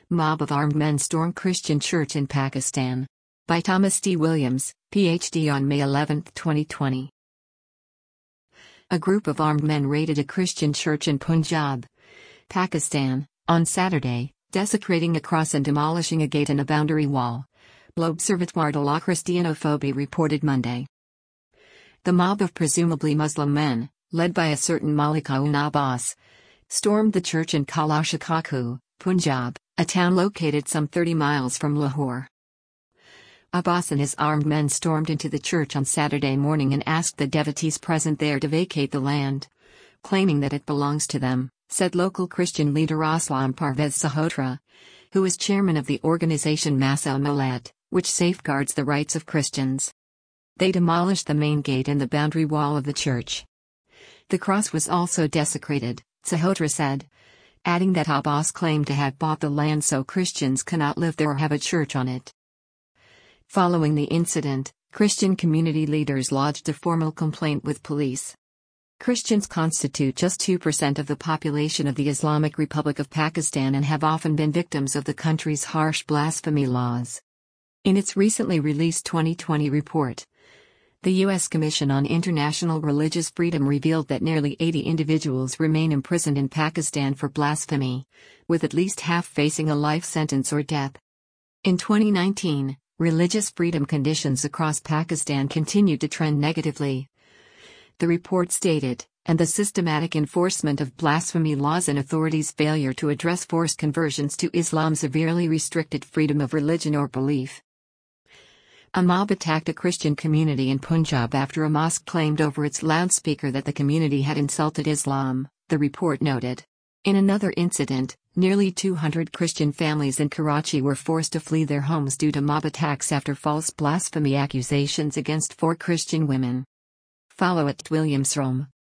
Mob of armed men storm Christian church in Pakistan. By Thomas D. Williams, Ph.D. on May 11, 2020. A group of armed men raided a Christian church in Punjab, Pakistan, on Saturday, desecrating a cross and demolishing a gate and a boundary wall, L'Observatoire de la Christianophobie reported Monday. The mob of presumably Muslim men, led by a certain Malikaun Abbas, stormed the church in Kalasha Kaku, Punjab, a town located some 30 miles from Lahore. Abbas and his armed men stormed into the church on Saturday morning and asked the devotees present there to vacate the land, claiming that it belongs to them, said local Christian leader Aslam Parvez Sahota, who is chairman of the organization Masa Millet, which safeguards the rights of Christians. They demolished the main gate and the boundary wall of the church. The cross was also desecrated, Sahota said, adding that Abbas claimed to have bought the land so Christians cannot live there or have a church on it. Following the incident, Christian community leaders lodged a formal complaint with police. Christians constitute just 2% of the population of the Islamic Republic of Pakistan and have often been victims of the country's harsh blasphemy laws. In its recently released 2020 report, the U.S. Commission on International Religious Freedom revealed that nearly 80 individuals remain imprisoned in Pakistan for blasphemy, with at least half facing a life sentence or death. In 2019, religious freedom conditions across Pakistan continued to trend negatively. The report stated, and the systematic enforcement of blasphemy laws and authorities' failure to address forced conversions to Islam severely restricted freedom of religion or belief. A mob attacked a Christian community in Punjab after a mosque claimed over its loudspeaker that the community had insulted Islam, the report noted. In another incident, nearly 200 Christian families in Karachi were forced to flee their homes due to mob attacks after false blasphemy accusations against 4 Christian women. Follow @WilliamsRome.